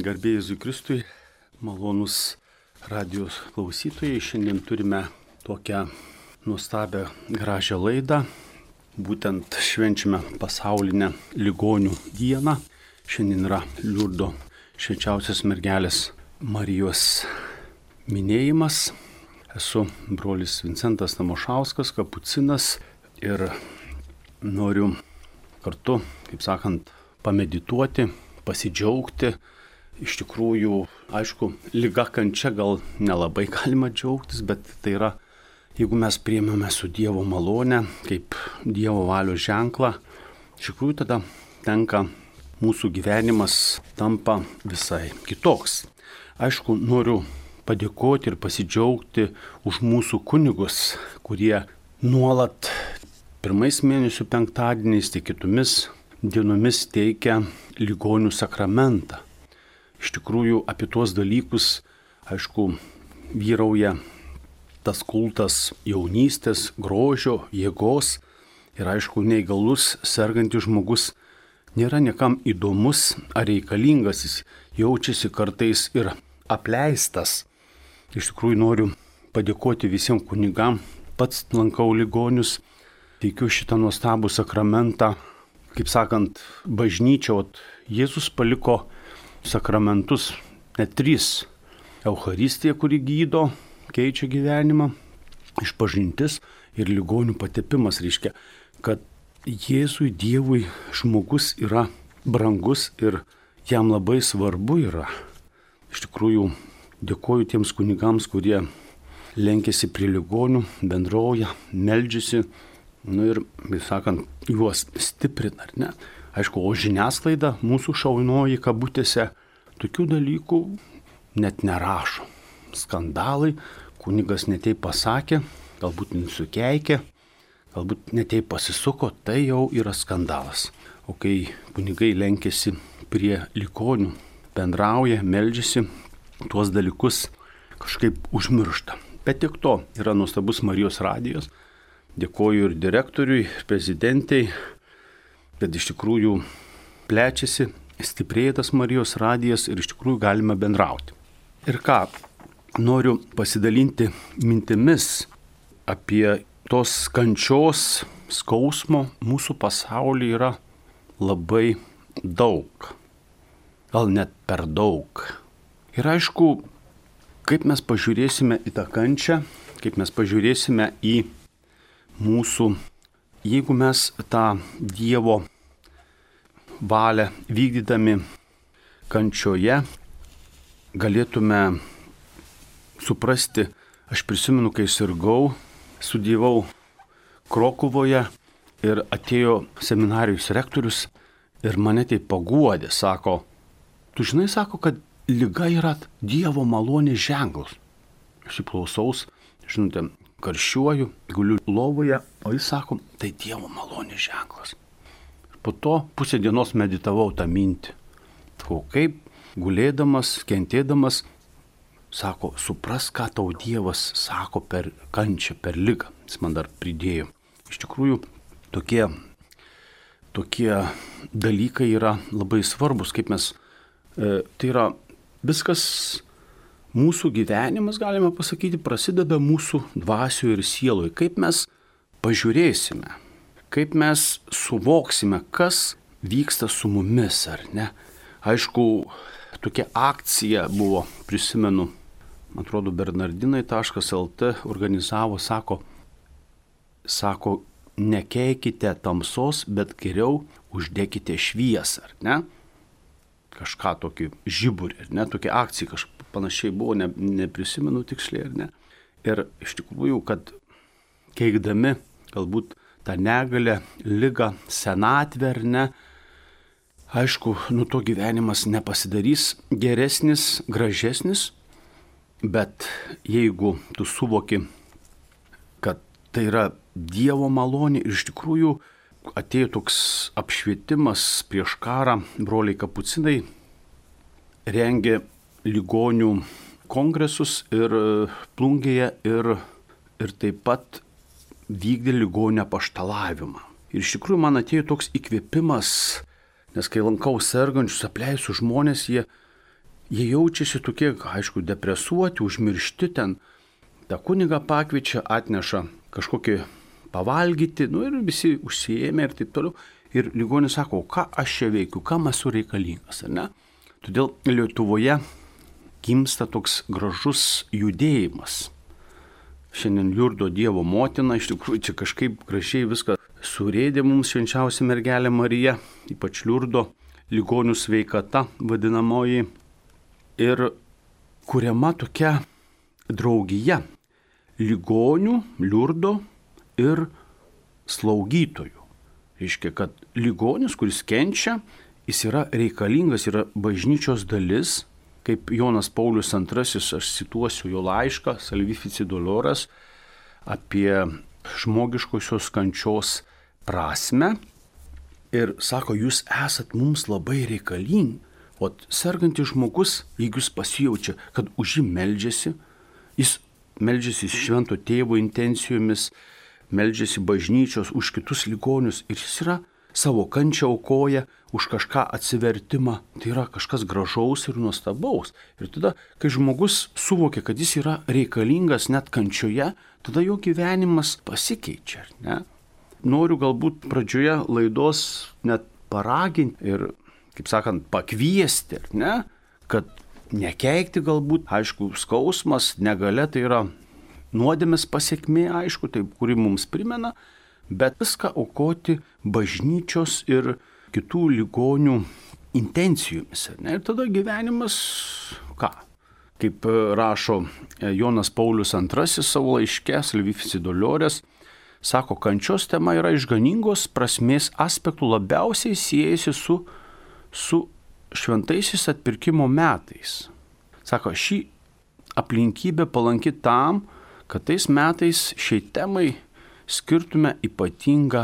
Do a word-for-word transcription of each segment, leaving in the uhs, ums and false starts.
Garbė Jėzui Kristui, malonus radijos klausytojai. Šiandien turime tokią nuostabią, gražią laidą. Būtent švenčiame pasaulinę ligonių dieną. Šiandien yra Liurdo švenčiausios mergelės Marijos minėjimas. Esu brolis Vincentas Tamošauskas, kapucinas ir noriu kartu, kaip sakant, pamedituoti, pasidžiaugti. Iš tikrųjų, aišku, liga kančia gal nelabai galima džiaugtis, bet tai yra, jeigu mes priėmėme su Dievo malonę, kaip Dievo valios ženklą, iš tikrųjų tada tenka, mūsų gyvenimas tampa visai kitoks. Aišku, noriu padėkoti ir pasidžiaugti už mūsų kunigus, kurie nuolat pirmais mėnesių penktadieniais, tai kitomis dienomis teikia ligonių sakramentą. Iš tikrųjų, apie tuos dalykus, aišku, vyrauja tas kultas jaunystės, grožio, jėgos ir, aišku, neįgalus, sergantis žmogus nėra niekam įdomus ar reikalingas, jis jaučiasi kartais ir apleistas. Iš tikrųjų, noriu padėkoti visiems kunigam, pats lankau ligonius, teikiu šitą nuostabų sakramentą. Kaip sakant, bažnyčia, Jėzus paliko sakramentus, net trys. Eucharistija, kuri gydo, keičia gyvenimą, išpažintis ir ligonių patepimas. Reiškia, kad Jėzui, Dievui žmogus yra brangus ir jam labai svarbu yra. Iš tikrųjų, dėkoju tiems kunigams, kurie lenkėsi prie ligonių, bendrauja, meldžiasi. Nu ir, kaip sakant, juos stiprina, ar ne? Aišku, o žiniasklaida mūsų šaunoji kabutėse tokių dalykų net nerašo. Skandalai, kunigas netei pasakė, galbūt nesukeikė, galbūt netei pasisuko, tai jau yra skandalas. O kai kunigai lenkėsi prie ligonių, bendrauja, meldžiasi, tuos dalykus kažkaip užmiršta. Bet tik to yra nuostabus Marijos radijos. Dėkoju ir direktoriui, ir prezidentei, kad iš tikrųjų plečiasi, stiprėja tas Marijos radijas ir iš tikrųjų galime bendrauti. Ir ką, noriu pasidalinti mintimis apie tos kančios, skausmo mūsų pasaulyje yra labai daug, gal net per daug. Ir aišku, kaip mes pažiūrėsime į tą kančią, kaip mes pažiūrėsime į mūsų, jeigu mes tą Dievo valią vykdydami kančioje galėtume suprasti, aš prisimenu, kai sirgau, studijavau Krokuvoje ir atėjo seminarijos rektorius ir mane tai paguodė, sako, tu žinai, sako, kad liga yra Dievo malonės ženklas. Aš įklausaus, žinote, karščiuoju, guliu lovoje, o jis sako, tai Dievo malonės ženklas. Po to pusę dienos meditavau tą mintį. Sakau, kaip gulėdamas, kentėdamas, sako, supras, ką tau Dievas sako per kančią, per ligą. Jis man dar pridėjo. Iš tikrųjų, tokie, tokie dalykai yra labai svarbus, kaip mes, e, tai yra viskas. Mūsų gyvenimas, galime pasakyti, prasideda mūsų dvasioje ir sieloje. Kaip mes pažiūrėsime, kaip mes suvoksime, kas vyksta su mumis, ar ne? Aišku, tokia akcija buvo, prisimenu, man atrodo, bernardinai taškas lt organizavo, sako, sako, nekeikite tamsos, bet geriau uždekite šviesą, ar ne? Kažką tokį žiburį, ar ne? Tokia akcija kažkaip panašiai buvo, ne, neprisimenu tiksliai, ar ne. Ir iš tikrųjų, kad keikdami galbūt tą negalę, ligą, senatvę, ar ne, aišku, nu to gyvenimas nepasidarys geresnis, gražesnis, bet jeigu tu suvoki, kad tai yra Dievo malonė ir iš tikrųjų atėjo toks apšvietimas prieš karą, broliai kapucinai rengė ligonių kongresus ir Plungėje ir, ir taip pat vykdė ligonių apaštalavimą. Ir iš tikrųjų man atėjo toks įkvėpimas, nes kai lankau sergančius, apleisiu žmonės, jie, jie jaučiasi tokie, aišku, depresuoti, užmiršti ten. Ta kuniga pakviečia, atneša kažkokį pavalgyti, nu ir visi užsiėmė ir taip toliau. Ir ligonis sako, ką aš čia veikiu, kam esu reikalingas, ar ne? Todėl Lietuvoje gimsta toks gražus judėjimas. Šiandien Liurdo Dievo motina, iš tikrųjų čia kažkaip gražiai viską surėdė mums švenčiausia mergelė Marija, ypač Liurdo ligonių sveikata vadinamoji. Ir kuriama tokia draugija ligonių, Liurdo ir slaugytojų. Reiškia, kad ligonis, kuris kenčia, jis yra reikalingas, yra bažnyčios dalis, kaip Jonas Paulius antrasis, aš cituosiu jo laišką, Salvifici Doloras, apie žmogiškosios kančios prasme. Ir sako, jūs esat mums labai reikalingi. O sergantis žmogus, jeigu jis pasijaučia, kad už jį meldžiasi, jis meldžiasi švento tėvo intencijomis, meldžiasi bažnyčios už kitus ligonius ir jis yra savo kančią aukoja už kažką atsivertimą, tai yra kažkas gražaus ir nuostabaus. Ir tada, kai žmogus suvokia, kad jis yra reikalingas net kančioje, tada jo gyvenimas pasikeičia, ne? Noriu galbūt pradžioje laidos net paraginti ir, kaip sakant, pakviesti, ne? Kad nekeikti galbūt, aišku, skausmas, negalia, tai yra nuodėmės pasiekmė, aišku, tai kuri mums primena, bet viską aukoti bažnyčios ir kitų ligonių intencijomis. Ne? Ir tada gyvenimas, ką? Kaip rašo Jonas Paulius antrasis savo laiške, Salvifici Doloras, sako, kančios tema yra išganingos prasmės aspektų labiausiai siejasi su, su šventaisiais atpirkimo metais. Sako, šį aplinkybę palanki tam, kad tais metais šiai temai skirtume ypatingą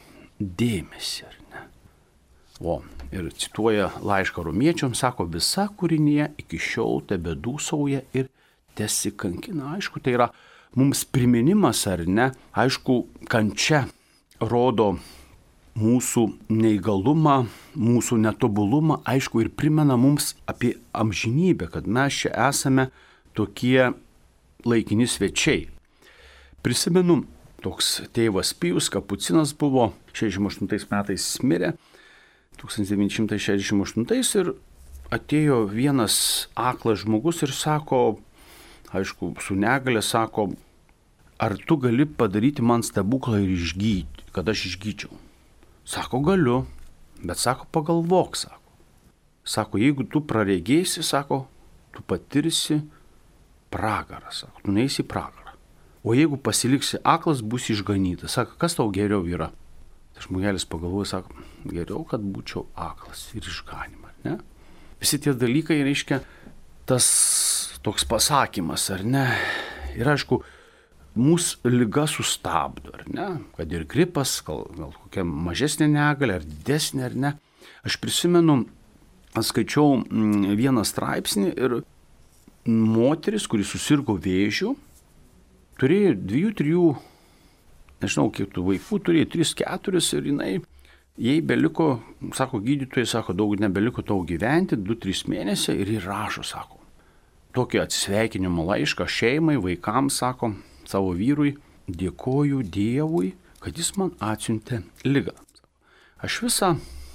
dėmesį, ar ne? O, ir cituoja laišką romiečiams, sako, visa kūrinija iki šiol tebedūsauja ir tesikankina. Aišku, tai yra mums priminimas, ar ne? Aišku, kančia rodo mūsų neįgalumą, mūsų netobulumą, aišku, ir primena mums apie amžinybę, kad mes čia esame tokie laikini svečiai. Prisimenu, toks tėvas Pijus Kapucinas buvo šešiasdešimt aštuntais metais mirė, tūkstantis devyni šimtai šešiasdešimt aštuntais ir atėjo vienas aklas žmogus ir sako, aišku, su negale sako, ar tu gali padaryti man stebuklą ir išgyti, kad aš išgyčiau? Sako, galiu, bet sako, pagalvok, sako. Sako, jeigu tu praregėsi, sako, tu patirsi pragarą, sako, tu neisi į pragarą. O jeigu pasiliksi aklas, bus išganytas. Sako, kas tau geriau yra? Tai žmogelis pagalvoja, sako, geriau, kad būčiau aklas ir išganimą, ne? Visi tie dalykai reiškia tas toks pasakymas, ar ne? Ir aišku, mūsų liga sustabdo, ar ne? Kad ir gripas, gal, gal kokia mažesnė negalė, ar didesnė, ar ne? Aš prisimenu, skaičiau vieną straipsnį ir moteris, kuris susirgo vėžiu, turėjo dviejų, trijų, nežinau, kiek tų vaikų, turėjo tris, keturis ir jinai, jai beliko, sako gydytojai, sako, daug nebeliko tau gyventi, du, trys mėnesiai ir jį rašo, sako, tokį atsisveikinimo laišką šeimai, vaikams, sako, savo vyrui, dėkoju Dievui, kad jis man atsiuntė ligą. Aš visą,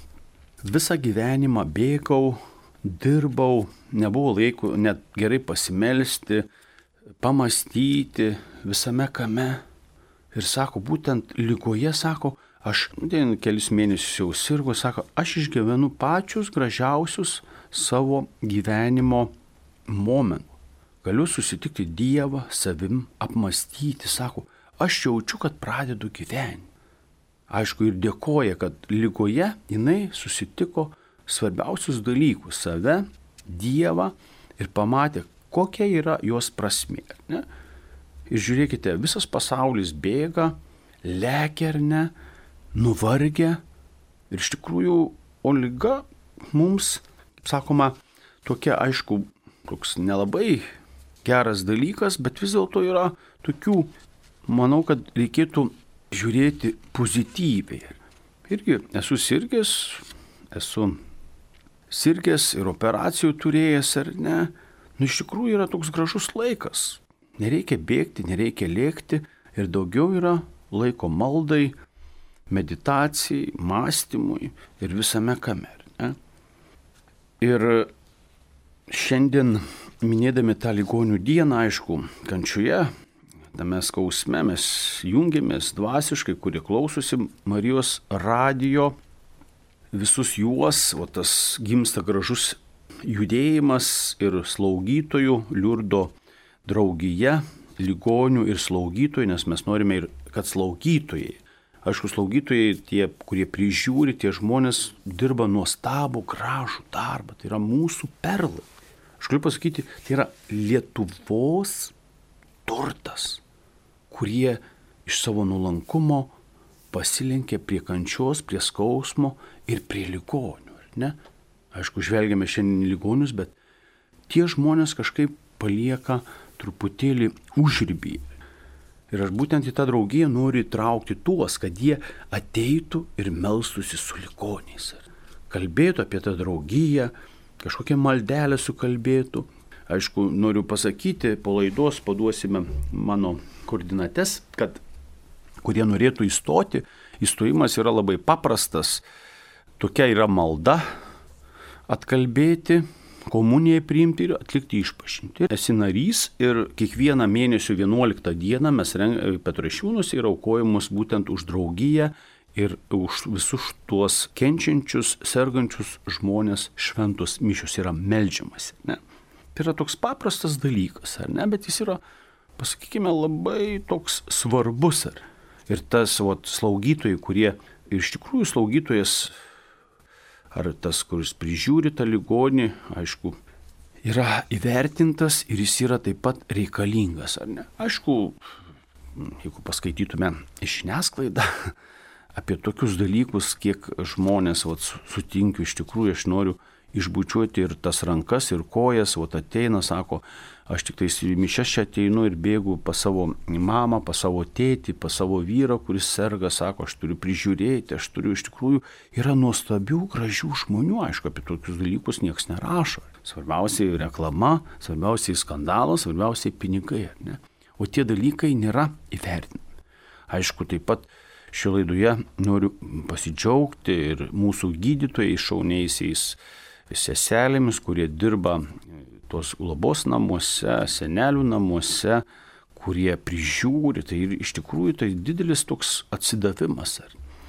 visą gyvenimą bėgau, dirbau, nebuvo laiko net gerai pasimelsti, pamastyti visame kame. Ir sako, būtent ligoje, sako, aš ten kelis mėnesius jau sirgo, sako, aš išgyvenu pačius gražiausius savo gyvenimo momentus. Galiu susitikti Dievą, savim, apmastyti, sako, aš jaučiu, kad pradedu gyventi. Aišku, ir dėkoja, kad ligoje jinai susitiko svarbiausius dalykus, save, Dievą ir pamatė, kokia yra jos prasmė. Ne? Ir žiūrėkite, visas pasaulis bėga, lekia ar ne, nuvargia. Ir iš tikrųjų, o liga mums, kaip sakoma, tokia, aišku, toks nelabai geras dalykas, bet vis dėlto yra tokių, manau, kad reikėtų žiūrėti pozityviai. Irgi esu sirgęs, esu sirgęs ir operacijų turėjęs ar ne. Nu, iš tikrųjų yra toks gražus laikas. Nereikia bėgti, nereikia lėkti ir daugiau yra laiko maldai, meditacijai, mąstymui ir visame kame. Ne? Ir šiandien minėdami tą ligonių dieną, aišku, kančioje, tame skausme mes jungiamės dvasiškai, kurie klausosi Marijos radijo, visus juos, o tas gimsta gražus judėjimas ir slaugytojų, Liurdo draugija, ligonių ir slaugytojų, nes mes norime ir kad slaugytojai, aišku, slaugytojai, tie, kurie prižiūri, tie žmonės dirba nuostabų, gražų darbą. Tai yra mūsų perlai. Aš galiu pasakyti, tai yra Lietuvos turtas, kurie iš savo nuolankumo pasilenkė prie kančios, prie skausmo ir prie ligonių. Ne? Aišku, žvelgiame šiandien ligonius, bet tie žmonės kažkaip palieka truputėlį užribį. Ir aš būtent į tą draugiją noriu įtraukti tuos, kad jie ateitų ir melstųsi su ligoniais. Kalbėtų apie tą draugiją, kažkokią maldelę sukalbėtų. Aišku, noriu pasakyti, po laidos paduosime mano koordinates, kad kurie norėtų įstoti, įstojimas yra labai paprastas. Tokia yra malda atkalbėti, komunijai priimti ir atlikti išpažintį. Esi narys ir kiekvieną mėnesio vienuoliktą dieną mes Petrašiūnuose yra aukojamos būtent už draugiją ir už visus tuos kenčiančius, sergančius žmonės šventos mišios yra meldžiamasi. Ne? Tai yra toks paprastas dalykas, ar ne? Bet jis yra, pasakykime, labai toks svarbus. Ar? Ir tas vat, slaugytojai, kurie ir iš tikrųjų slaugytojas ar tas, kuris prižiūri tą ligonį, aišku, yra įvertintas ir jis yra taip pat reikalingas, ar ne? Aišku, jeigu paskaitytume žiniasklaidą apie tokius dalykus, kiek žmonės vat, sutinkiu, iš tikrųjų aš noriu išbučiuoti ir tas rankas, ir kojas, vat ateina, sako, aš tik tais į mišias čia ateinu ir bėgu pas savo mamą, pas savo tėtį, pas savo vyrą, kuris serga, sako, aš turiu prižiūrėti, aš turiu iš tikrųjų, yra nuostabių, gražių žmonių, aišku, apie tokius dalykus niekas nerašo. Svarbiausiai reklama, svarbiausiai skandalas, svarbiausiai pinigai, ne? O tie dalykai nėra įvertinami. Aišku, taip pat šioje laidoje noriu pasidžiaugti ir mūsų gydytojai šauniaisiais seselėmis, kurie dirba tos globos namuose, senelių namuose, kurie prižiūri, tai iš tikrųjų tai didelis toks atsidavimas.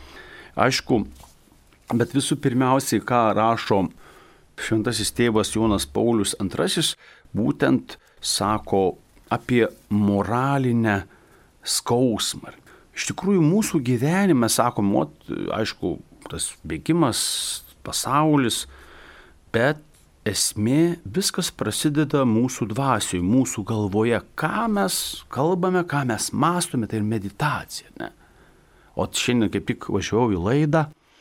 Aišku, bet visų pirmiausiai, ką rašo šventasis tėvas Jonas Paulius antrasis, būtent sako apie moralinę skausmą. Iš tikrųjų, mūsų gyvenime, sakom, aišku, tas bėgimas, pasaulis, bet esmė, viskas prasideda mūsų dvasioje, mūsų galvoje. Ką mes kalbame, ką mes mąstome, tai ir meditacija. Ne? O šiandien kaip tik važiavau į laidą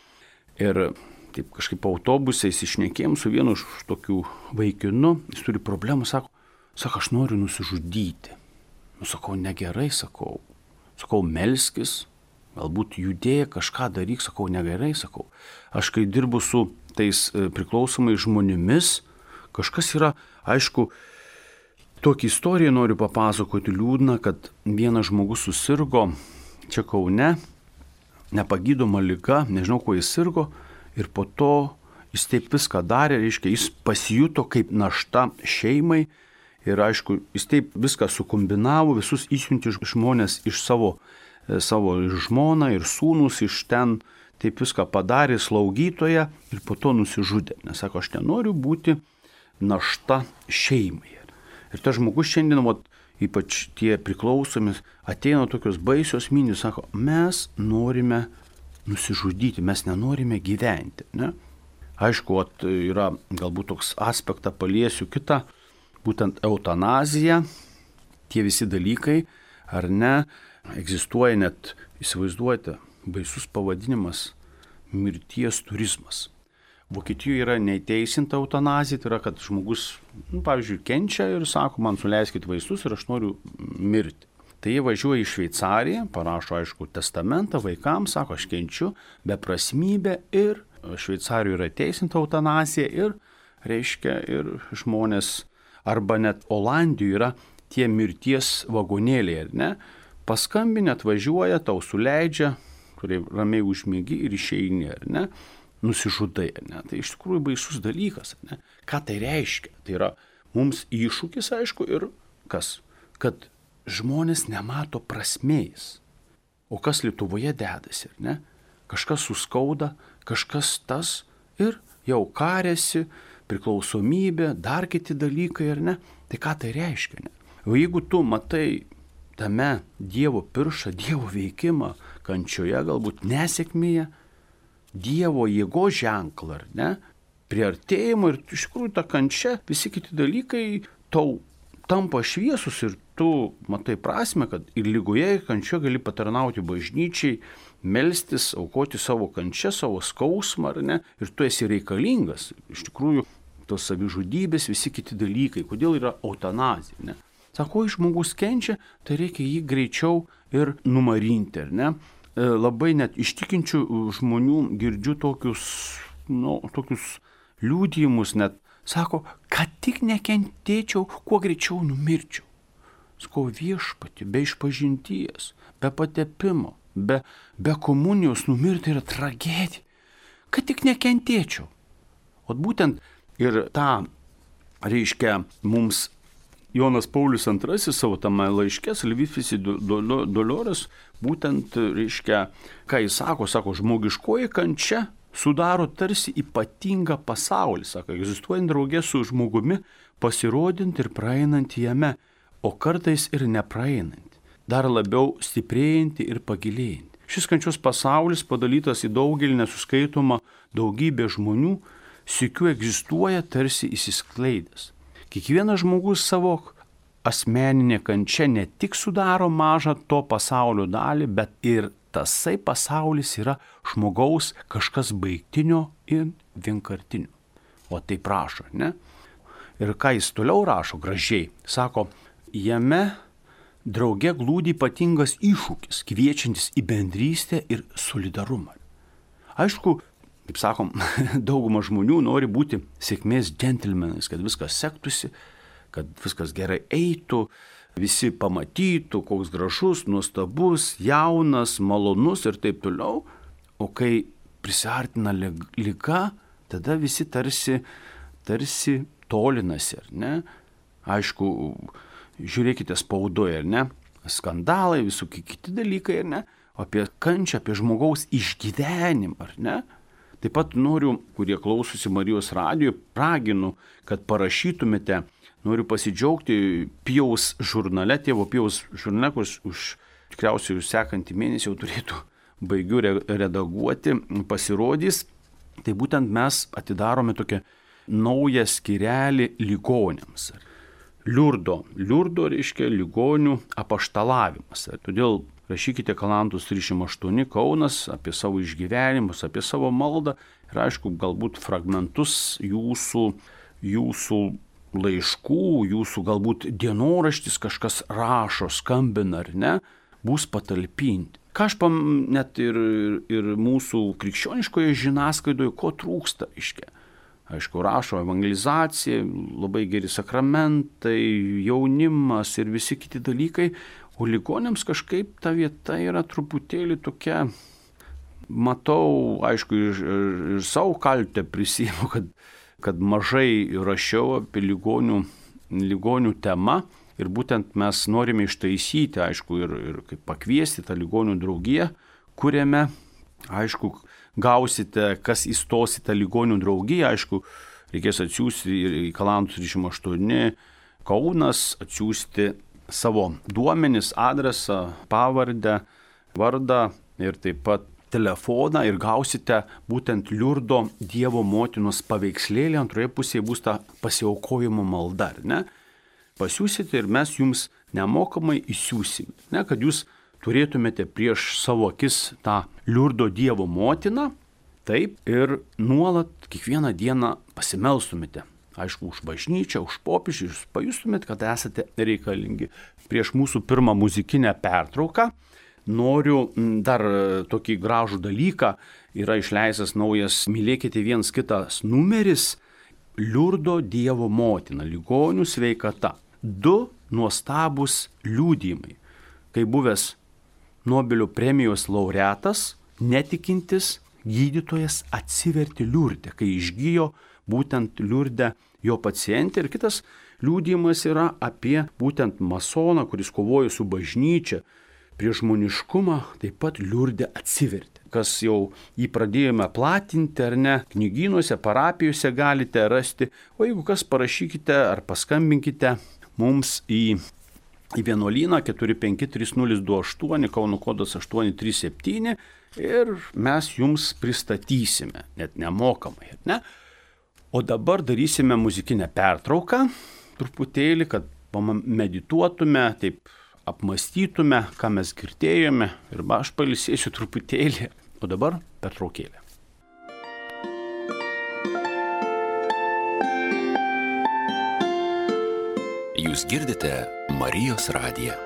ir taip kažkaip autobusais išnekėjom su vienu iš tokių vaikinų, jis turi problemų, sako, sako, aš noriu nusižudyti. Nu, sakau, negerai, sakau. Sakau, melskis, galbūt judėk, kažką daryk, sakau, negerai, sakau. Aš kai dirbu su tais priklausomai žmonėmis, kažkas yra, aišku, tokį istoriją noriu papasakoti liūdną, kad vienas žmogus susirgo čia Kaune, nepagydoma liga, nežinau, kuo jis sirgo, ir po to jis taip viską darė, reiškia, jis pasijuto kaip našta šeimai ir, aišku, jis taip viską sukombinavo, visus įsiuntė žmonės iš savo, savo žmoną ir sūnus iš ten, taip viską padarė slaugytoja ir po to nusižudė. Nes sako, aš nenoriu būti našta šeimai. Ir tas žmogus šiandien, vat, ypač tie priklausomi, ateina tokios baisios mintys, sako, mes norime nusižudyti, mes nenorime gyventi. Ne? Aišku, vat, yra galbūt toks aspektą paliesiu kitą, būtent eutanazija, tie visi dalykai, ar ne, egzistuoja net, įsivaizduojate, baisus pavadinimas mirties turizmas. Vokietijoje yra neįteisinta eutanazija, tai yra, kad žmogus, nu, pavyzdžiui, kenčia ir sako, man suleiskit vaistus ir aš noriu mirti. Tai jie važiuoja į Šveicariją, parašo, aišku, testamentą vaikams, sako, aš kenčiu, beprasmybę ir Šveicarijoje yra teisinta eutanazija ir, reiškia, ir žmonės, arba net Olandijoje yra tie mirties vagonėliai, ar ne? Paskambinę atvažiuoja, tau suleidžia, kurie ramiai užmėgi ir išeini, ar ne? Nusižudai, ar ne? Tai iš tikrųjų baisus dalykas, ar ne? Ką tai reiškia? Tai yra mums iššūkis, aišku, ir kas? Kad žmonės nemato prasmės. O kas Lietuvoje dedasi, ar ne? Kažkas suskauda, kažkas tas ir jau karėsi, priklausomybė, dar kiti dalykai, ar ne? Tai ką tai reiškia, ne? O jeigu tu matai tame Dievo pirštą, Dievo veikimą, kančioje, galbūt nesėkmėje, Dievo jėgos ženklą, ar ne? Priartėjimo ir iš tikrųjų ta kančia, visi kiti dalykai tau tampa šviesus ir tu matai prasme, kad ir lygoje, ir kančioje gali patarnauti bažnyčiai, melstis, aukoti savo kančią, savo skausmą, ar ne? Ir tu esi reikalingas. Iš tikrųjų, tos savižudybės, visi kiti dalykai. Kodėl yra eutanazija, ne? Sako, jei žmogus kenčia, tai reikia jį greičiau ir numarinti, ar ne? Labai net iš tikinčių žmonių girdžiu tokius, nu, tokius liudijimus, net sako, kad tik nekentėčiau, kuo greičiau numirčiau. Sako, viešpati, be išpažinties, be patepimo, be, be komunijos numirti yra tragedija. Kad tik nekentėčiau. O būtent ir tą, reiškia, mums Jonas Paulius antrasis savo tame laiške, Salvifici Dolores, būtent, reiškia, ką jis sako, sako, žmogiškoji kančia sudaro tarsi ypatingą pasaulį, sako, egzistuojant draugė su žmogumi, pasirodint ir praeinant jame, o kartais ir nepraeinant, dar labiau stiprėjantį ir pagilėjantį. Šis kančios pasaulis, padalytas į daugelį nesuskaitomą daugybę žmonių, sykiu egzistuoja tarsi įsiskleidęs. Kiekvienas žmogus savo asmeninė kančia ne tik sudaro mažą to pasaulio dalį, bet ir tasai pasaulis yra žmogaus kažkas baigtinio ir vienkartinio. O tai prašo, ne? Ir ką jis toliau rašo gražiai, sako, jame drauge glūdi ypatingas iššūkis, kviečiantis į bendrystę ir solidarumą. Aišku, kaip sakom, dauguma žmonių nori būti sėkmės džentelmenais, kad viskas sektųsi, kad viskas gerai eitų, visi pamatytų, koks gražus, nuostabus, jaunas, malonus ir taip toliau. O kai prisiartina liga, tada visi tarsi, tarsi tolinasi, ar ne? Aišku, žiūrėkite spaudoje, ar ne? Skandalai, visokie kiti dalykai, ar ne? Apie kančią, apie žmogaus išgyvenimą, ar ne? Taip pat noriu, kurie klausosi Marijos radijo, raginu, kad parašytumėte, noriu pasidžiaugti Pijaus žurnale, tėvo Pijaus žurnale, kuris už tikriausiai už sekantį mėnesį jau turėtų baigiu redaguoti, pasirodys. Tai būtent mes atidarome tokią naują skyrelį ligoniams. Liurdo. Liurdo reiškia ligonių apaštalavimas. Todėl rašykite Kalantos trisdešimt aštuoni Kaunas apie savo išgyvenimus, apie savo maldą ir aišku, galbūt fragmentus jūsų, jūsų laiškų, jūsų galbūt dienoraštis kažkas rašo, skambina ar ne, bus patalpinti. Ką aš pam net ir, ir mūsų krikščioniškoje žiniasklaidoje, ko trūksta, iškia. Aišku, rašo evangelizacija, labai geri sakramentai, jaunimas ir visi kiti dalykai, o ligonėms kažkaip ta vieta yra truputėlį tokia, matau, aišku, ir, ir, ir savo kaltę prisiimu, kad, kad mažai rašiau apie ligonių, ligonių temą ir būtent mes norime ištaisyti, aišku, ir, ir kaip pakviesti tą ligonių draugiją, kuriame, aišku, gausite, kas įstos į tą ligonių draugiją, aišku, reikės atsiųsti ir į Kalantos trisdešimt aštuoni Kaunas, atsiųsti savo duomenis, adresą, pavardę, vardą ir taip pat telefoną ir gausite būtent Liurdo Dievo motinos paveikslėlį, antroje pusėje bus ta pasiaukojimo malda, ne? Pasiūsite ir mes jums nemokamai įsiūsime, ne? Kad jūs turėtumėte prieš savo akis tą Liurdo Dievo motiną, taip, ir nuolat kiekvieną dieną pasimelstumėte. Aišku, už bažnyčią, už popiežių, jūs pajustumėt, kad esate reikalingi. Prieš mūsų pirmą muzikinę pertrauką noriu dar tokį gražų dalyką. Yra išleistas naujas Mylėkite viens kitas numeris Liurdo Dievo motina, ligonių sveikata. Du nuostabus liudijimai. Kai buvęs Nobelio premijos laureatas, netikintis gydytojas atsivertė Liurde, kai išgijo būtent Liurde jo pacientė. Ir kitas liudijimas yra apie būtent masoną, kuris kovojo su bažnyčia prieš žmoniškumą, taip pat Liurde atsivertė. Kas jau jį pradėjome platinti ar ne, knygynuose, parapijose galite rasti, o jeigu kas, parašykite ar paskambinkite mums į, į vienuolyną keturi penki trys nulis du aštuoni, Kauno kodas aštuoni trys septyni ir mes jums pristatysime, net nemokamai, ne? O dabar darysime muzikinę pertrauką, truputėlį, kad medituotume, taip apmastytume, ką mes girdėjome, ir aš pailsėsiu truputėlį, o dabar pertraukėlė. Jūs girdite Marijos radiją.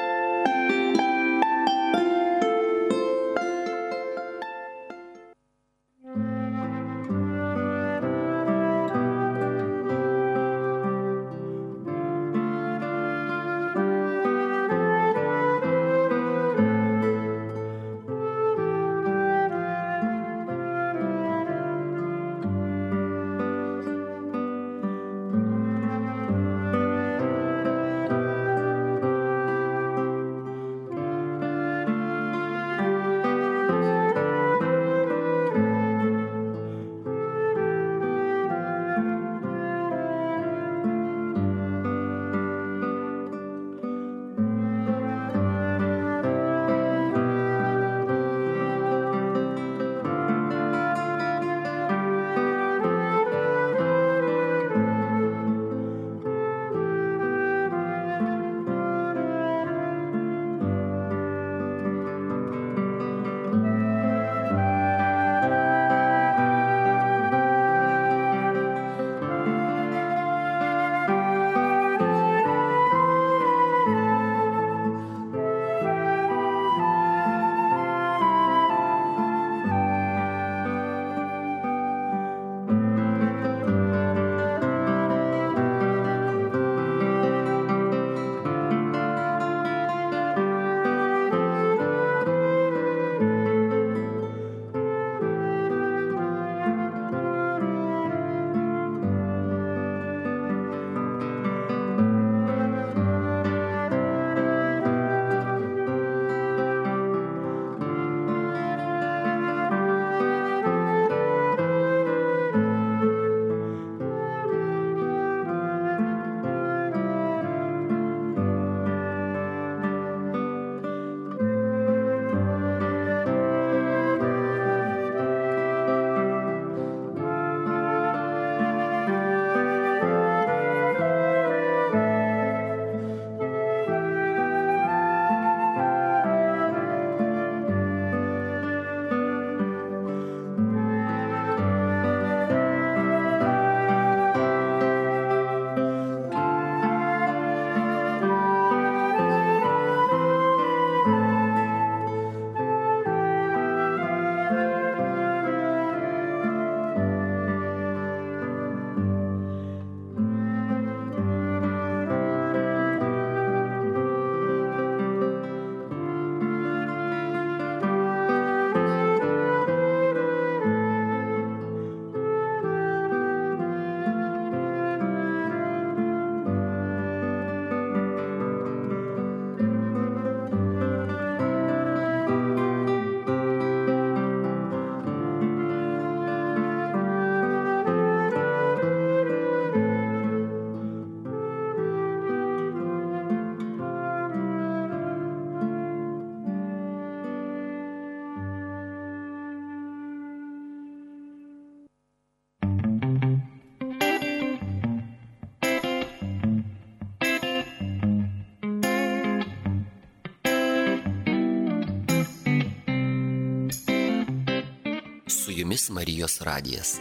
Su jumis Marijos radijas.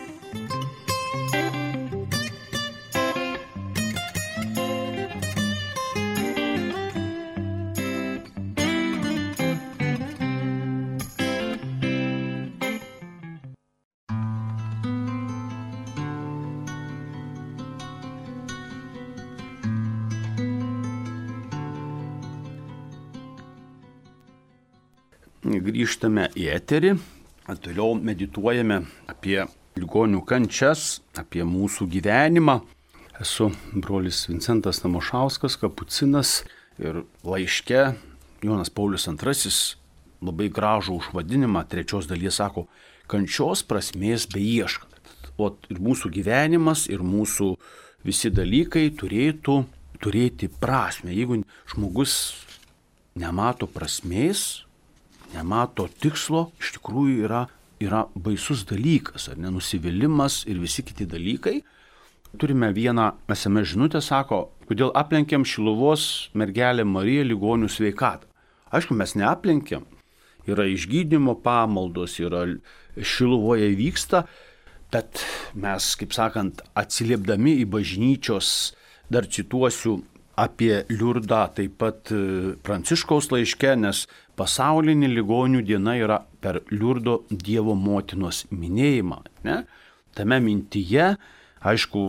grįžtame į eterį, toliau medituojame apie ligonių kančias, apie mūsų gyvenimą. Esu brolis Vincentas Tamošauskas, kapucinas ir laiške Jonas Paulius antrasis labai gražų užvadinimą trečios dalies sako, kančios prasmės beieškant. O ir mūsų gyvenimas, ir mūsų visi dalykai turėtų turėti prasmę. Jeigu žmogus nemato prasmės, nemato tikslo, iš tikrųjų yra, yra baisus dalykas, ar ne, nusivylimas ir visi kiti dalykai. Turime vieną es em es žinutę, sako, kodėl aplenkėm Šiluvos mergelę Mariją ligonių sveikatą. Aišku, mes neaplenkėm. Yra išgydymo pamaldos, yra Šiluvoje vyksta, bet mes, kaip sakant, atsiliepdami į bažnyčios, dar cituosiu apie Liurdą, taip pat Pranciškaus laiške, nes pasaulinė ligonių diena yra per Liurdo Dievo motinos minėjimą. Ne? Tame mintyje, aišku,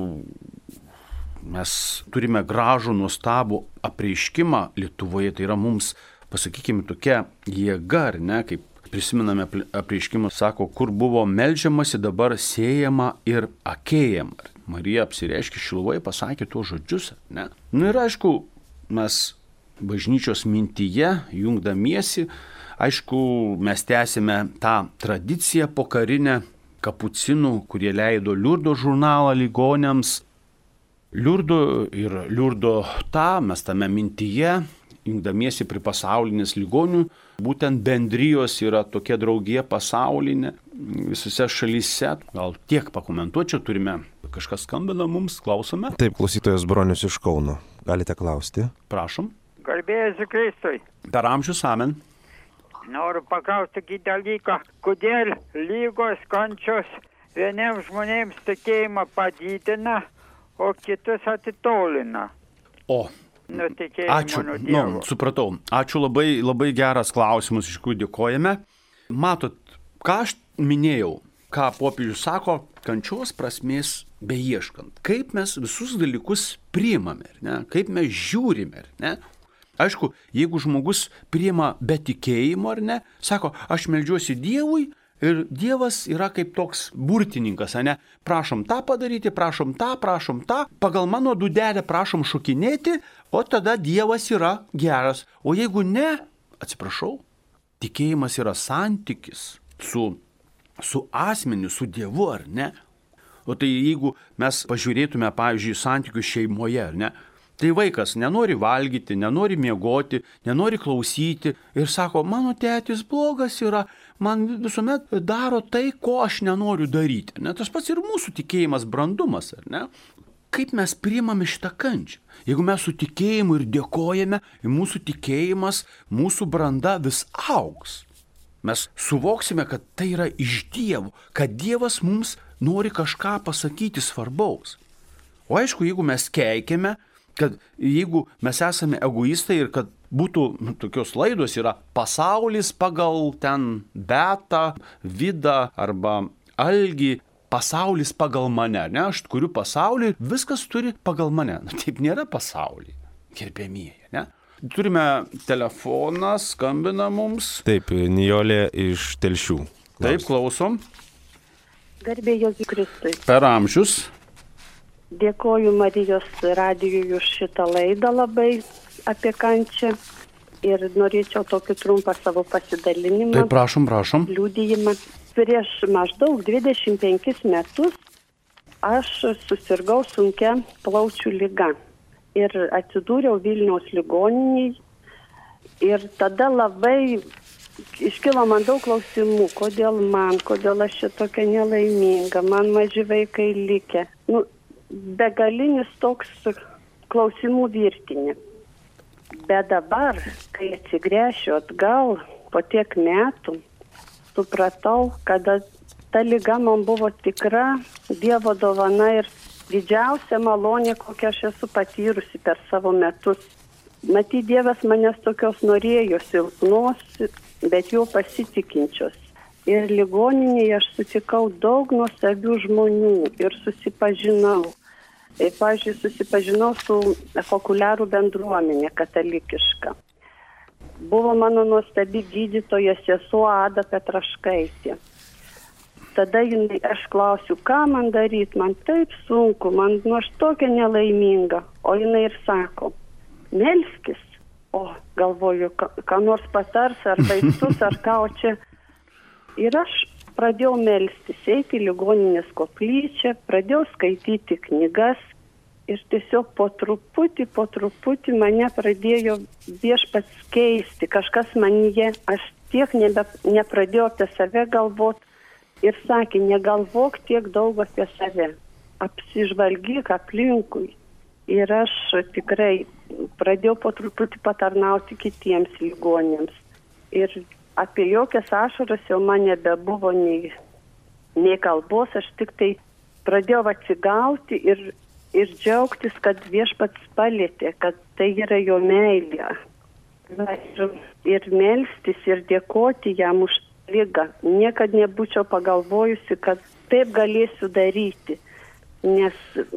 mes turime gražų, nuostabų apreiškimą Lietuvoje, tai yra mums, pasakykime, tokia jėga, ar ne, kaip prisimename apreiškimą, sako, kur buvo meldžiamasi, dabar sėjama ir akėjama. Marija apsireiškė Šiluvoje, pasakė tuos žodžius, ne? Nu ir aišku, mes bažnyčios mintyje, jungdamiesi, aišku, mes tęsime tą tradiciją pokarinę kapucinų, kurie leido Liurdo žurnalą ligoniams. Liurdo ir Liurdo tą, mes tame mintyje, jungdamiesi prie pasaulinės ligonių, būtent bendrijos yra tokia draugija pasaulinė visose šalyse. Gal tiek pakomentuočiau, turime, kažkas skambina mums, klausome. Taip, klausytojas Bronius iš Kauno. Galite klausti. Prašom. Garbėjus Kristui. Per amžius, amen. Noriu paklausti tokį dalyką, kodėl lygos kančios vieniems žmonėms tikėjimą padidina, o kitus atitolina. O. Ačiū, nu, supratau. Ačiū, labai, labai geras klausimas, iš kurių dėkojame. Matot, ką aš minėjau, ką popiežius sako, kančios prasmės beieškant. Kaip mes visus dalykus priimame, ne? Kaip mes žiūrime, ne? Aišku, jeigu žmogus priima be tikėjimo, ar ne, sako, aš meldžiuosi Dievui, ir Dievas yra kaip toks burtininkas, ne? Prašom tą padaryti, prašom tą, prašom tą, pagal mano dūdelę prašom šokinėti, o tada Dievas yra geras. O jeigu ne, atsiprašau, tikėjimas yra santykis su, su asmeniu, su Dievu, ar ne? O tai jeigu mes pažiūrėtume, pavyzdžiui, santykius šeimoje, ar ne? Tai vaikas nenori valgyti, nenori miegoti, nenori klausyti ir sako, mano tėtis blogas yra, man visuomet daro tai, ko aš nenoriu daryti. Ne? Tas pats ir mūsų tikėjimas, brandumas, ar ne? Kaip mes priimame šitą kančią? Jeigu mes su tikėjimu ir dėkojame, mūsų tikėjimas, mūsų branda vis augs. Mes suvoksime, kad tai yra iš Dievo, kad Dievas mums nori kažką pasakyti svarbaus. O aišku, jeigu mes keikiame, kad jeigu mes esame egoistai ir kad būtų nu, tokios laidos yra pasaulis pagal ten Betą, Vidą arba Algį, pasaulis pagal mane, ne, aš kuriu pasaulį, viskas turi pagal mane. Na, taip nėra pasaulyje, gerbėmieji, ne. Turime telefoną, skambina mums. Taip, Nijolė iš Telšių. Klaus. Taip, klausom. Garbė Jėzui Kristui. Per amžius. Dėkoju Marijos radijui už šitą laidą labai apie kančią ir norėčiau tokį trumpą savo pasidalinimą. Taip, prašom, prašom. Liudijimą. Prieš maždaug dvidešimt penkis metus aš susirgau sunkia plaučių liga ir atsidūriau Vilniaus ligoninėje ir tada labai iškilo man daug klausimų, kodėl man, kodėl aš čia tokia nelaiminga, man maži vaikai likę. Nu, begalinis toks klausimų virtinė. Bet dabar, kai atsigręšiu atgal, po tiek metų, supratau, kad ta liga man buvo tikra Dievo dovana ir didžiausia malonė, kokią aš esu patyrusi per savo metus. Matyt, Dievas manęs tokios norėjo, silpnos, bet jau pasitikinčios. Ir ligoninėje aš sutikau daug nuostabių žmonių ir susipažinau. Ir, pavyzdžiui, susipažinau su fokuliarų bendruomenė katalikiška. buvo mano nuostabi gydytoja sesuo Ada Petraškaitė. Tada jinai, aš klausiu, ką man daryti, man taip sunku, man nu aš tokia nelaiminga. O jinai ir sako, melskis. O galvoju, ką, ką nors patars, ar vaistus, ar ką, o čia. Ir aš pradėjau melstis, eiti į ligoninės koplyčią, pradėjau skaityti knygas ir tiesiog po truputį, po truputį mane pradėjo viešpats keisti. Kažkas manyje, aš tiek nebe, nepradėjau apie save galvoti. Ir sakė, negalvok tiek daug apie save, apsižvalgyk aplinkui. Ir aš tikrai pradėjau po truputį patarnauti kitiems ligonėms. Ir apie jokias ašaras jau man nebebuvo nei, nei kalbos, aš tik tai pradėjau atsigauti ir, ir džiaugtis, kad viešpats palietė, kad tai yra jo meilė. Ir, ir melstis ir dėkoti jam už ligą. Niekad nebūčiau pagalvojusi, kad taip galėsiu daryti, nes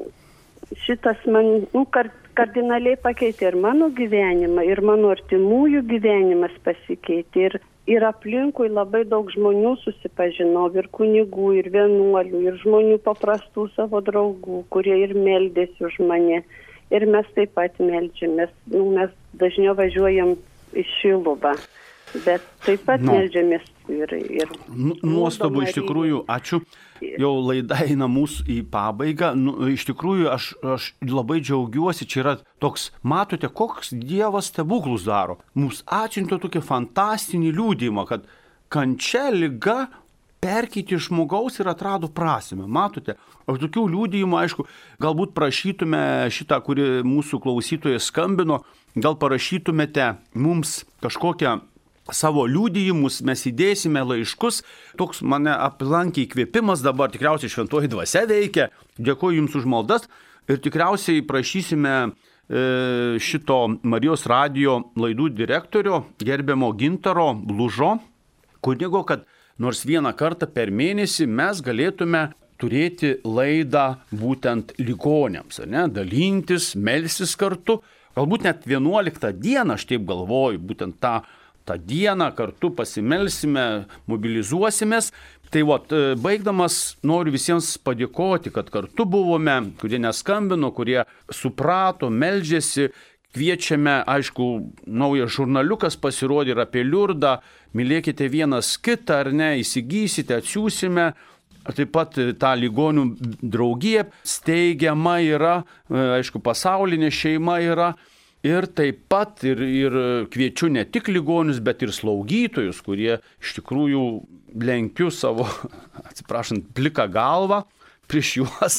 šitas man nu, kardinaliai pakeitė ir mano gyvenimą, ir mano artimųjų gyvenimas pasikeitė, ir, ir aplinkui labai daug žmonių susipažinau, ir kunigų, ir vienuolių, ir žmonių paprastų savo draugų, kurie ir meldėsi už mane, ir mes taip pat meldžiamės, nu, mes dažniau važiuojam į Šiluvą. Bet taip pat no. meldžiamės ir... ir Nuostabu, iš tikrųjų, ačiū. Jau laida eina mūsų į pabaigą. Nu, iš tikrųjų, aš, aš labai džiaugiuosi, čia yra toks, matote, koks Dievas stebuklus daro. Mums atsiuntė tokį fantastinį liudijimą, kad kančia, liga perkeitė žmogaus ir atrado prasmę. Matote, o tokių liudijimų, aišku, galbūt prašytume šitą, kuri mūsų klausytoje skambino, gal parašytumėte mums kažkokią savo liudijimus, mes įdėsime laiškus. Toks mane aplankė įkvėpimas, dabar tikriausiai šventoji dvasia veikia. Dėkuoju Jums už maldas ir tikriausiai prašysime e, šito Marijos radijo laidų direktorio, gerbiamo Gintaro Blužo, kunigo, kad nors vieną kartą per mėnesį mes galėtume turėti laidą būtent ligonėms, ne? Dalintis, melstis kartu. Galbūt net vienuoliktą dieną, aš taip galvoju, būtent tą tą dieną kartu pasimelsime, mobilizuosimės. Tai vat, baigdamas noriu visiems padėkoti, kad kartu buvome, kurie neskambino, kurie suprato, meldžiasi. Kviečiame, aišku, naujas žurnaliukas pasirodė ir apie Liurdą. Mylėkite vienas kitą, ar ne, įsigysite, atsiūsime. Taip pat ta ligonių draugija steigiama yra, aišku, pasaulinė šeima yra. Ir taip pat ir, ir kviečiu ne tik ligonius, bet ir slaugytojus, kurie iš tikrųjų lenkiu savo, atsiprašant, pliką galvą prieš juos.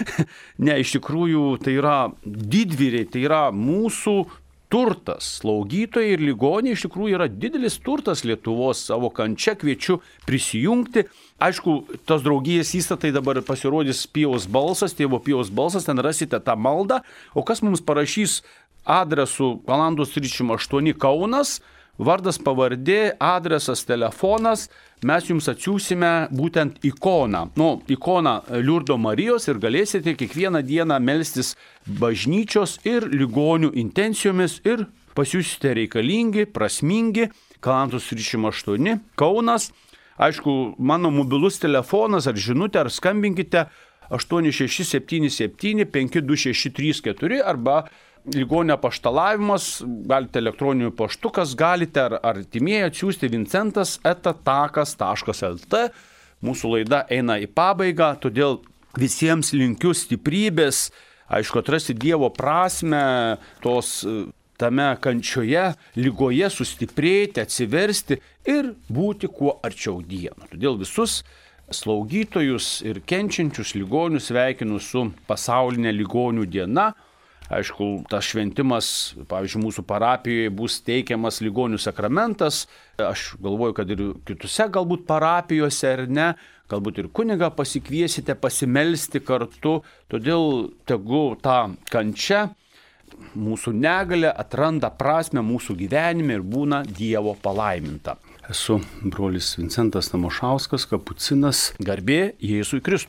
Ne, iš tikrųjų tai yra didvyriai, tai yra mūsų turtas. Slaugytojai ir ligoniai iš tikrųjų yra didelis turtas Lietuvos, savo kančia kviečiu prisijungti. Aišku, tos draugijos įstatai dabar pasirodys Pijaus balsas, tėvo Pijaus balsas, ten rasite tą maldą. O kas mums parašys adresu Valandos trisdešimt aštuoni Kaunas, vardas, pavardė, adresas, telefonas, mes jums atsiūsime būtent ikoną. Nu, ikoną Liurdo Marijos ir galėsite kiekvieną dieną melstis bažnyčios ir ligonių intencijomis ir pasiūsite reikalingi, prasmingi, Valandos trisdešimt aštuoni Kaunas. Aišku, mano mobilus telefonas ar žinutė, ar skambinkite aštuoni šeši septyni septyni penki du šeši trys keturi arba ligonio paštalavimas, galite elektroniniu paštu, kas galite, ar artimieji atsiųsti vincentas eta takas taškas lt. Mūsų laida eina į pabaigą, todėl visiems linkiu stiprybės, aišku, atrasti Dievo prasmę, tos tame kančioje, ligoje sustiprėti, atsiversti ir būti kuo arčiau Dievo. Todėl visus slaugytojus ir kenčiančius ligonius sveikinu su pasaulinė ligonių diena. Aišku, tas šventimas, pavyzdžiui, mūsų parapijoje bus teikiamas ligonių sakramentas. Aš galvoju, kad ir kitose galbūt parapijose ar ne, galbūt ir kunigą pasikviesite pasimelsti kartu. Todėl tegu ta kančia, mūsų negalia atranda prasmę mūsų gyvenime ir būna Dievo palaiminta. Esu brolis Vincentas Tamošauskas, kapucinas, garbė Jėzui Kristui.